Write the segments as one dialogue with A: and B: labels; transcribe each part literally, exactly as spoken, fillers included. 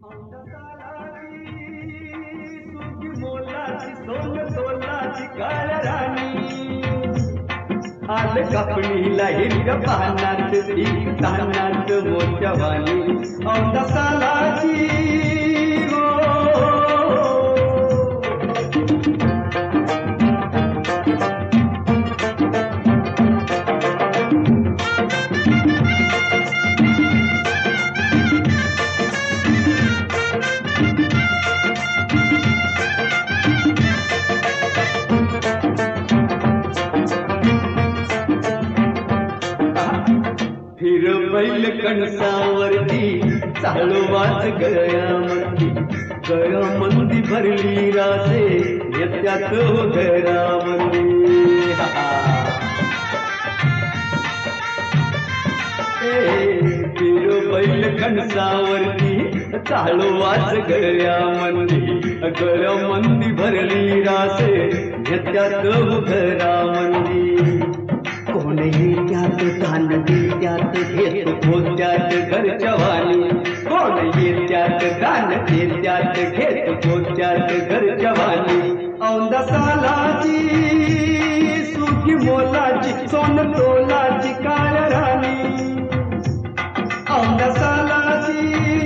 A: सुखी मोलाची सोन तोलाची काळ राणी आल कापणीला हिरव्या पानात एक तानात मोठ्या वाणी औंधा सालाची हो फिर बैल कणसावरती चालू वाच गळ्यामंदी गळ्यामंदी भरली रासे येत्यात घरामंदी फिर बैल कणसावरती चालू वाच गळ्यामंदी गळ्यामंदी भरली रासे येत्यात घरामंदी कोण येत्यात दान देत्यात घेत पोत्यात घरच्या वाणी कोण येत्यात दान देत्यात घेत पोत्यात घरच्या वाणी औंधा सालाची सुखी मोलाची सोन तोलाची काळ राणी औंधा सालाची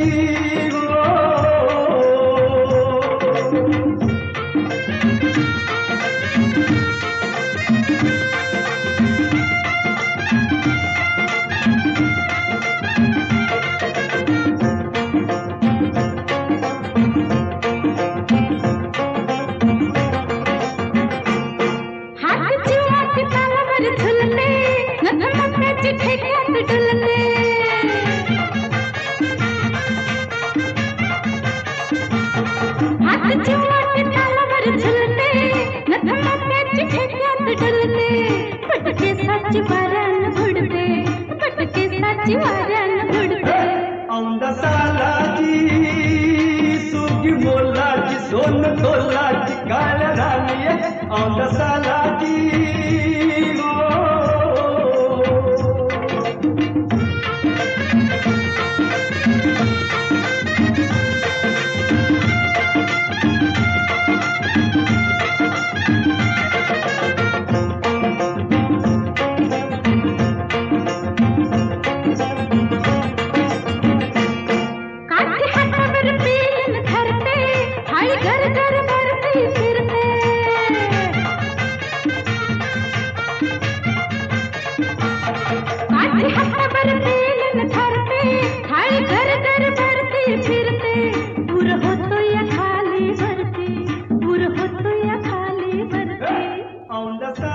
B: पटके साची वाऱ्यान घुडते पटके साची वाऱ्यान घुडते
A: औंधा सालाची सुखी मोलाची सोन तोलाची काळ राणी औंधा सालाची
B: खाली भरती पूर होतो या खाली भरती
A: औंधा